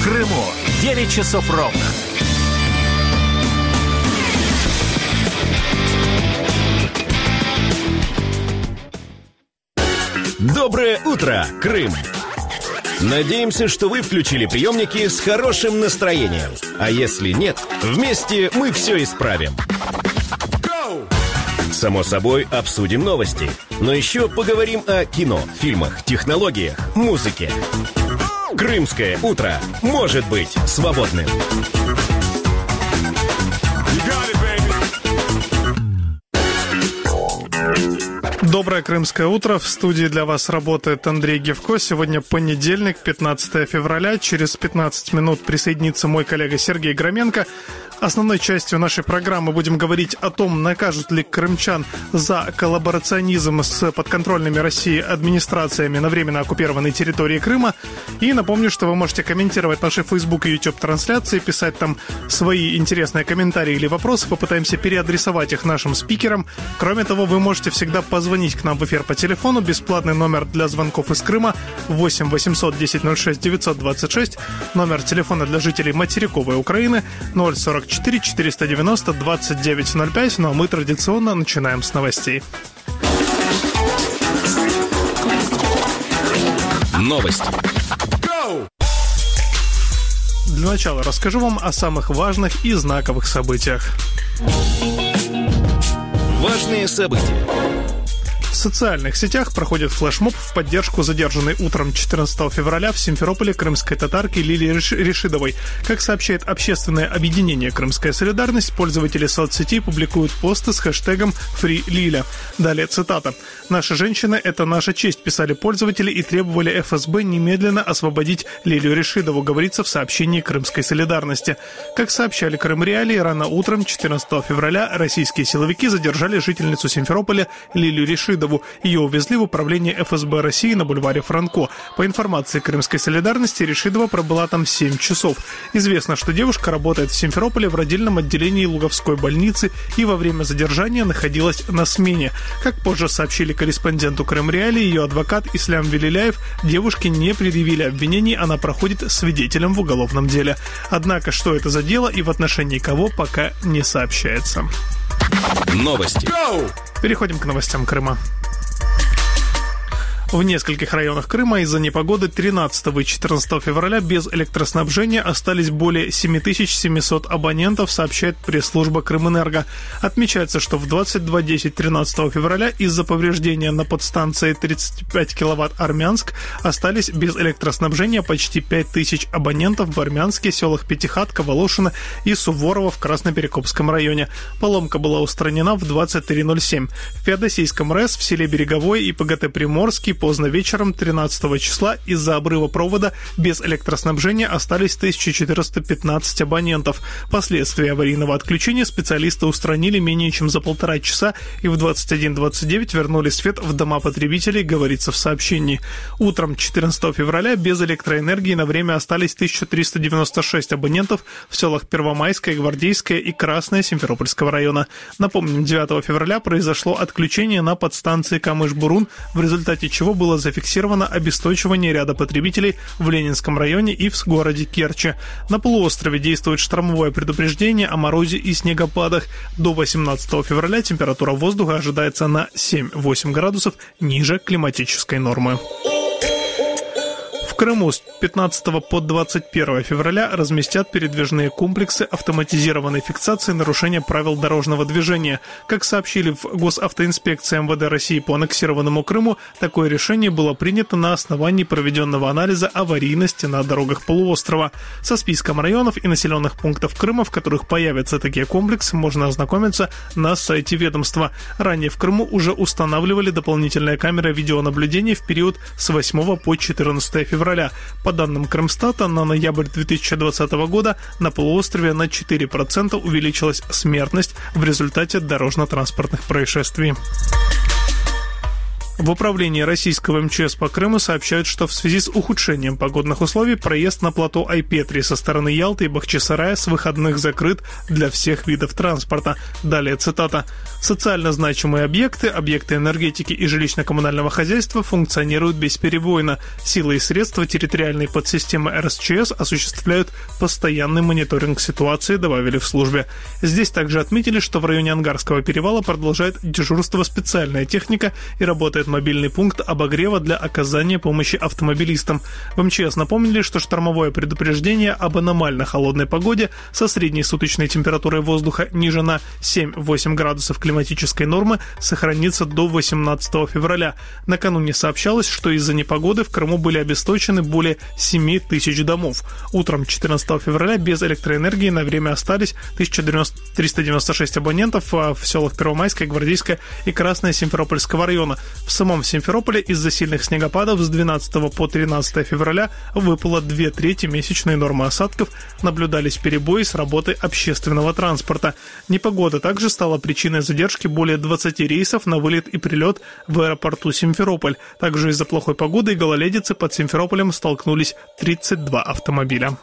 Крыму 9 часов ровно. Доброе утро, Крым! Надеемся, что вы включили приемники с хорошим настроением. А если нет, вместе мы все исправим. Само собой, обсудим новости. Но еще поговорим о кино, фильмах, технологиях, музыке. Крымское утро может быть свободным. Доброе крымское утро. В студии для вас работает Андрей Гевко. Сегодня понедельник, 15 февраля. Через 15 минут присоединится мой коллега Сергей Громенко. Основной частью нашей программы будем говорить о том, накажут ли крымчан за коллаборационизм с подконтрольными России администрациями на временно оккупированной территории Крыма. И напомню, что вы можете комментировать наши Facebook и YouTube трансляции, писать там свои интересные комментарии или вопросы. Попытаемся переадресовать их нашим спикерам. Кроме того, вы можете всегда позвонить к нам в эфир по телефону. Бесплатный номер для звонков из Крыма 8 800 10 06 926. Номер телефона для жителей материковой Украины 044 490 2905. Ну а мы традиционно начинаем с новостей. Новости. Для начала расскажу вам о самых важных и знаковых событиях. Важные события. В социальных сетях проходит флешмоб в поддержку задержанной утром 14 февраля в Симферополе крымской татарки Лилии Решидовой. Как сообщает общественное объединение «Крымская солидарность», пользователи соцсетей публикуют посты с хэштегом «FreeLiля». Далее цитата. «Наша женщина – это наша честь», писали пользователи и требовали ФСБ немедленно освободить Лилию Решидову, говорится в сообщении «Крымской солидарности». Как сообщали Крым Реалии, рано утром 14 февраля российские силовики задержали жительницу Симферополя Лилию Решидову. Ее увезли в управление ФСБ России на бульваре Франко. По информации Крымской солидарности, Решидова пробыла там 7 часов. Известно, что девушка работает в Симферополе в родильном отделении Луговской больницы и во время задержания находилась на смене. Как позже сообщили корреспонденту Крым Реалии, ее адвокат Ислам Велиляев девушке не предъявили обвинений, она проходит свидетелем в уголовном деле. Однако, что это за дело и в отношении кого, пока не сообщается. Новости. Переходим к новостям Крыма. В нескольких районах Крыма из-за непогоды 13 и 14 февраля без электроснабжения остались более 7700 абонентов, сообщает пресс-служба Крымэнерго. Отмечается, что в 22:10 13 февраля из-за повреждения на подстанции 35 киловатт Армянск остались без электроснабжения почти 5000 абонентов в Армянске, селах Пятихатка, Волошино и Суворово в Красноперекопском районе. Поломка была устранена в 23:07. В Феодосийском РЭС, в селе Береговой и ПГТ Приморский поздно вечером 13 числа из-за обрыва провода без электроснабжения остались 1415 абонентов. Последствия аварийного отключения специалисты устранили менее чем за 1,5 часа и в 21:29 вернули свет в дома потребителей, говорится в сообщении. Утром 14 февраля без электроэнергии на время остались 1396 абонентов в селах Первомайское, Гвардейское и Красное Симферопольского района. Напомним, 9 февраля произошло отключение на подстанции Камыш-Бурун, в результате чего было зафиксировано обесточивание ряда потребителей в Ленинском районе и в городе Керчи. На полуострове действует штормовое предупреждение о морозе и снегопадах. До 18 февраля температура воздуха ожидается на 7-8 градусов ниже климатической нормы. В Крыму с 15 по 21 февраля разместят передвижные комплексы автоматизированной фиксации нарушения правил дорожного движения. Как сообщили в Госавтоинспекции МВД России по аннексированному Крыму, такое решение было принято на основании проведенного анализа аварийности на дорогах полуострова. Со списком районов и населенных пунктов Крыма, в которых появятся такие комплексы, можно ознакомиться на сайте ведомства. Ранее в Крыму уже устанавливали дополнительные камеры видеонаблюдения в период с 8 по 14 февраля. По данным Крымстата, на ноябрь 2020 года на полуострове на 4% увеличилась смертность в результате дорожно-транспортных происшествий. В управлении российского МЧС по Крыму сообщают, что в связи с ухудшением погодных условий проезд на плато Айпетри со стороны Ялты и Бахчисарая с выходных закрыт для всех видов транспорта. Далее цитата. «Социально значимые объекты, объекты энергетики и жилищно-коммунального хозяйства функционируют бесперебойно. Силы и средства территориальной подсистемы РСЧС осуществляют постоянный мониторинг ситуации», добавили в службе. Здесь также отметили, что в районе Ангарского перевала продолжает дежурство специальная техника и работает мобильный пункт обогрева для оказания помощи автомобилистам. В МЧС напомнили, что штормовое предупреждение об аномально холодной погоде со средней суточной температурой воздуха ниже на 7-8 градусов климатической нормы сохранится до 18 февраля. Накануне сообщалось, что из-за непогоды в Крыму были обесточены более 7 тысяч домов. Утром 14 февраля без электроэнергии на время остались 1396 абонентов в селах Первомайское, Гвардейское и Красное Симферопольского района. В самом Симферополе из-за сильных снегопадов с 12 по 13 февраля выпало 2/3 месячной нормы осадков, наблюдались перебои с работой общественного транспорта. Непогода также стала причиной задержки более 20 рейсов на вылет и прилет в аэропорту Симферополь. Также из-за плохой погоды и гололедицы под Симферополем столкнулись 32 автомобиля.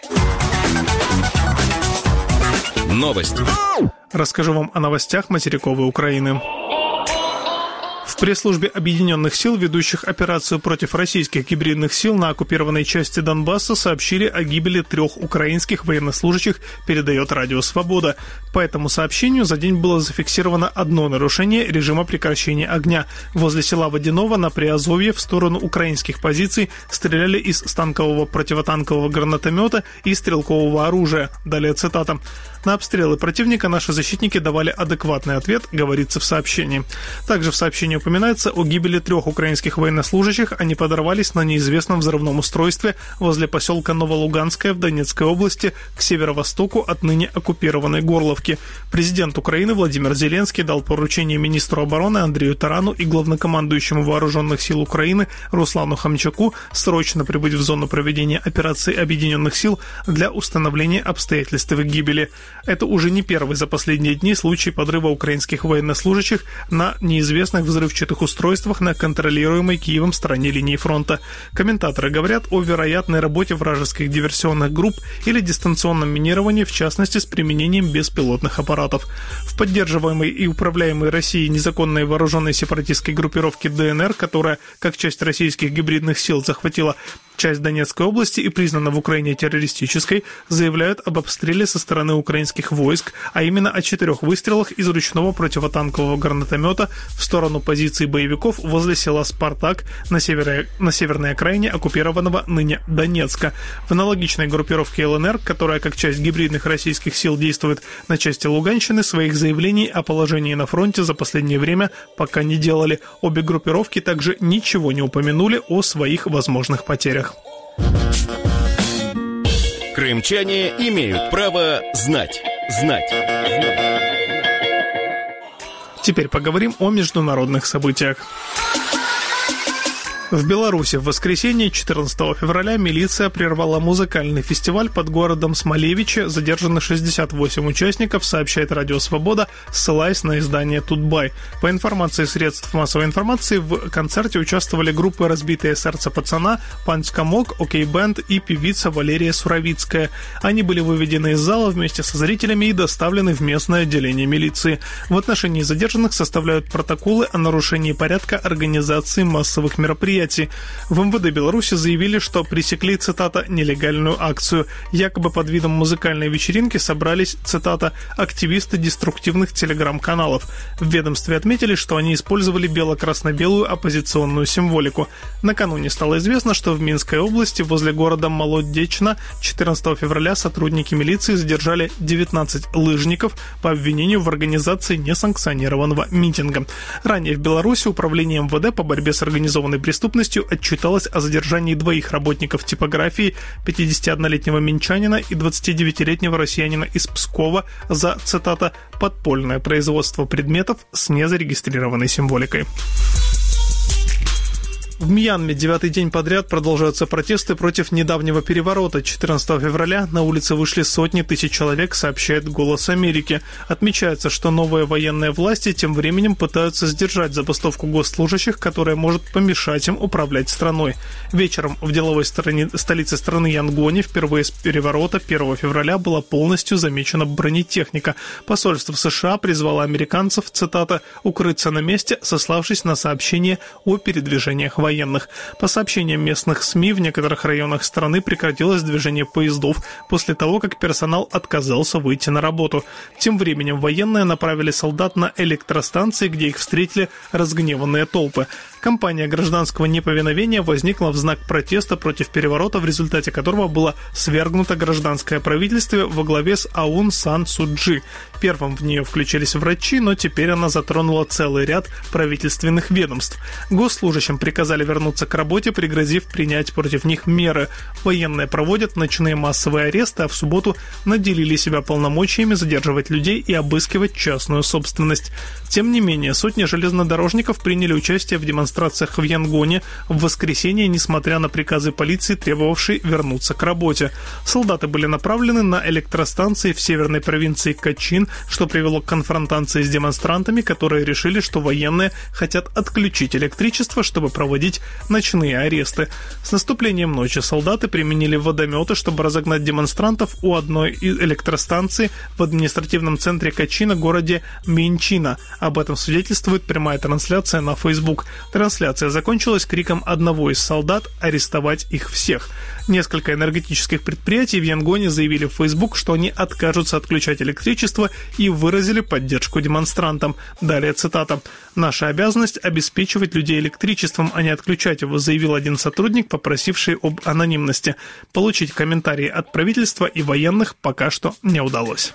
Новости. Расскажу вам о новостях материковой Украины. В пресс-службе Объединенных сил, ведущих операцию против российских гибридных сил на оккупированной части Донбасса, сообщили о гибели 3 украинских военнослужащих, передает Радио Свобода. По этому сообщению за день было зафиксировано одно нарушение режима прекращения огня. Возле села Водяново на Приазовье в сторону украинских позиций стреляли из станкового противотанкового гранатомета и стрелкового оружия. Далее цитата. «На обстрелы противника наши защитники давали адекватный ответ», говорится в сообщении. Также в сообщении упоминается о гибели 3 украинских военнослужащих. Они подорвались на неизвестном взрывном устройстве возле поселка Новолуганское в Донецкой области к северо-востоку от ныне оккупированной Горловки. Президент Украины Владимир Зеленский дал поручение министру обороны Андрею Тарану и главнокомандующему Вооруженных сил Украины Руслану Хомчаку срочно прибыть в зону проведения операции Объединенных сил для установления обстоятельств их гибели. Это уже не первый за последние дни случай подрыва украинских военнослужащих на неизвестных взрывчатых устройствах на контролируемой Киевом стороне линии фронта. Комментаторы говорят о вероятной работе вражеских диверсионных групп или дистанционном минировании, в частности с применением беспилотных аппаратов. В поддерживаемой и управляемой Россией незаконной вооруженной сепаратистской группировке ДНР, которая, как часть российских гибридных сил, захватила часть Донецкой области и признана в Украине террористической, заявляют об обстреле со стороны украинских войск, а именно о 4 выстрелах из ручного противотанкового гранатомета в сторону позиций боевиков возле села Спартак на северной окраине оккупированного ныне Донецка. В аналогичной группировке ЛНР, которая как часть гибридных российских сил действует на части Луганщины, своих заявлений о положении на фронте за последнее время пока не делали. Обе группировки также ничего не упомянули о своих возможных потерях. Крымчане имеют право знать. Теперь поговорим о международных событиях. В Беларуси в воскресенье 14 февраля милиция прервала музыкальный фестиваль под городом Смолевичи. Задержаны 68 участников, сообщает Радио Свобода, ссылаясь на издание «Тутбай». По информации средств массовой информации, в концерте участвовали группы «Разбитое сердце пацана», «Панчкамок», «Окей-бенд» и певица Валерия Суровицкая. Они были выведены из зала вместе со зрителями и доставлены в местное отделение милиции. В отношении задержанных составляют протоколы о нарушении порядка организации массовых мероприятий. В МВД Беларуси заявили, что пресекли, цитата, нелегальную акцию. Якобы под видом музыкальной вечеринки собрались, цитата, активисты деструктивных телеграм-каналов. В ведомстве отметили, что они использовали бело-красно-белую оппозиционную символику. Накануне стало известно, что в Минской области возле города Молодечно 14 февраля сотрудники милиции задержали 19 лыжников по обвинению в организации несанкционированного митинга. Ранее в Беларуси управление МВД по борьбе с организованной преступностью отчиталось о задержании 2 работников типографии, 51-летнего минчанина и 29-летнего россиянина из Пскова за, цитата, «подпольное производство предметов с незарегистрированной символикой». В Мьянме 9-й день подряд продолжаются протесты против недавнего переворота. 14 февраля на улицы вышли сотни тысяч человек, сообщает «Голос Америки». Отмечается, что новые военные власти тем временем пытаются сдержать забастовку госслужащих, которая может помешать им управлять страной. Вечером в деловой столице страны Янгоне впервые с переворота 1 февраля была полностью замечена бронетехника. Посольство США призвало американцев, цитата, «укрыться на месте», сославшись на сообщение о передвижениях военных. По сообщениям местных СМИ, в некоторых районах страны прекратилось движение поездов после того, как персонал отказался выйти на работу. Тем временем военные направили солдат на электростанции, где их встретили разгневанные толпы. Кампания гражданского неповиновения возникла в знак протеста против переворота, в результате которого было свергнуто гражданское правительство во главе с Аун Сан Су Чжи. Первым в нее включились врачи, но теперь она затронула целый ряд правительственных ведомств. Госслужащим приказали вернуться к работе, пригрозив принять против них меры. Военные проводят ночные массовые аресты, а в субботу наделили себя полномочиями задерживать людей и обыскивать частную собственность. Тем не менее, сотни железнодорожников приняли участие в демонстрациях в Янгоне в воскресенье, несмотря на приказы полиции, требовавшие вернуться к работе. Солдаты были направлены на электростанции в северной провинции Качин, что привело к конфронтации с демонстрантами, которые решили, что военные хотят отключить электричество, чтобы проводить ночные аресты. С наступлением ночи солдаты применили водометы, чтобы разогнать демонстрантов у одной из электростанций в административном центре Качина, городе Минчина. Об этом свидетельствует прямая трансляция на Facebook. Трансляция закончилась криком одного из солдат арестовать их всех. Несколько энергетических предприятий в Янгоне заявили в Facebook, что они откажутся отключать электричество и выразили поддержку демонстрантам. Далее цитата. «Наша обязанность – обеспечивать людей электричеством, а не отключать его», заявил один сотрудник, попросивший об анонимности. Получить комментарии от правительства и военных пока что не удалось.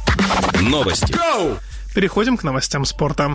Новости. Переходим к новостям спорта.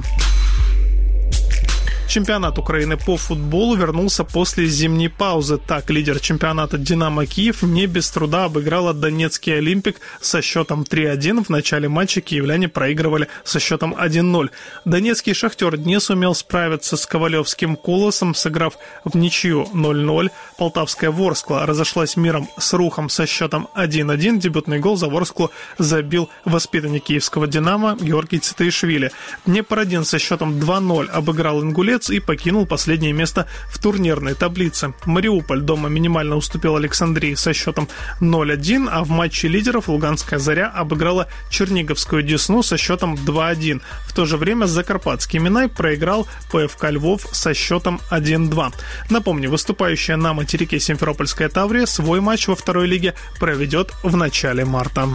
Чемпионат Украины по футболу вернулся после зимней паузы. Так, лидер чемпионата «Динамо Киев» не без труда обыграла Донецкий «Олимпик» со счетом 3-1. В начале матча киевляне проигрывали со счетом 1-0. Донецкий «Шахтер» не сумел справиться с ковалевским «Колосом», сыграв в ничью 0-0. Полтавская «Ворскла» разошлась миром с Рухом со счетом 1-1. Дебютный гол за «Ворсклу» забил воспитанник киевского «Динамо» Георгий Цитаишвили. Днепр-1 со счетом 2-0 обыграл «Ингулец» и покинул последнее место в турнирной таблице. Мариуполь дома минимально уступил Александрии со счетом 0-1, а в матче лидеров Луганская «Заря» обыграла Черниговскую «Десну» со счетом 2-1. В то же время Закарпатский «Минай» проиграл ПФК Львов со счетом 1-2. Напомню, выступающая на материке Симферопольская «Таврия» свой матч во второй лиге проведет в начале марта.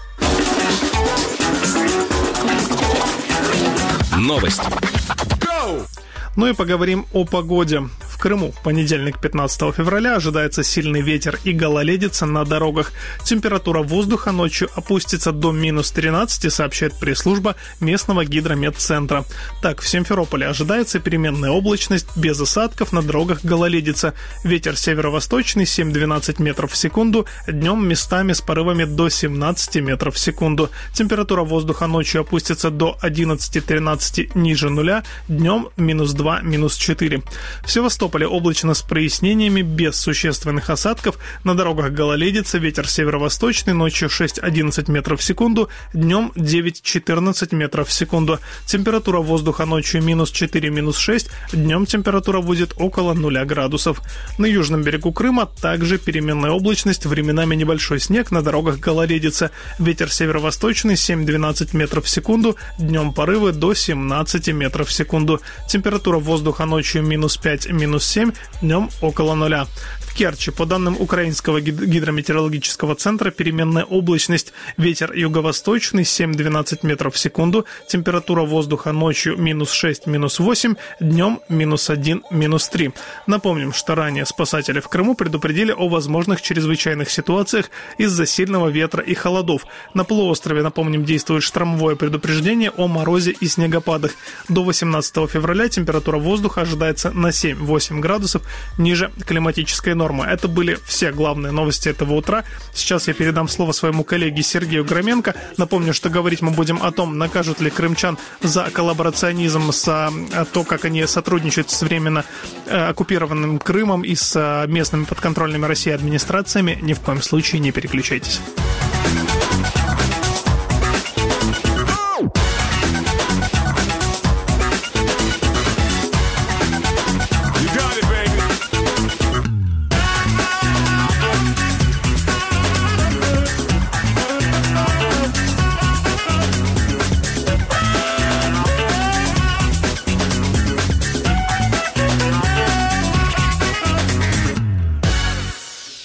Новости. Ну и поговорим о погоде. В Крыму в понедельник, 15 февраля, ожидается сильный ветер и гололедица на дорогах. Температура воздуха ночью опустится до минус 13, сообщает пресс-служба местного гидрометцентра. Так, в Симферополе ожидается переменная облачность, без осадков, на дорогах гололедица. Ветер северо-восточный 7-12 метров в секунду, днем местами с порывами до 17 метров в секунду. Температура воздуха ночью опустится до 11-13 ниже нуля, днем минус 2, минус 4. В Севастополе облачно с прояснениями, без существенных осадков. На дорогах гололедица, ветер северо-восточный, ночью 6-11 метров в секунду, днем 9-14 метров в секунду. Температура воздуха ночью минус 4, минус 6, днем температура будет около 0 градусов. На южном берегу Крыма также переменная облачность, временами небольшой снег, на дорогах гололедица. Ветер северо-восточный 7-12 метров в секунду, днем порывы до 17 метров в секунду. Температура воздуха ночью минус 5, минус 7, днем около 0. В Керчи, по данным Украинского гидрометеорологического центра, переменная облачность, ветер юго-восточный 7-12 метров в секунду, температура воздуха ночью минус 6, минус 8, днем минус 1, минус 3. Напомним, что ранее спасатели в Крыму предупредили о возможных чрезвычайных ситуациях из-за сильного ветра и холодов. На полуострове, напомним, действует штормовое предупреждение о морозе и снегопадах. До 18 февраля температура воздуха ожидается на 7-8 градусов ниже климатической нормы. нормы. Это были все главные новости этого утра. Сейчас я передам слово своему коллеге Сергею Громенко. Напомню, что говорить мы будем о том, накажут ли крымчан за коллаборационизм, то, как они сотрудничают с временно оккупированным Крымом и с местными подконтрольными России администрациями. Ни в коем случае не переключайтесь.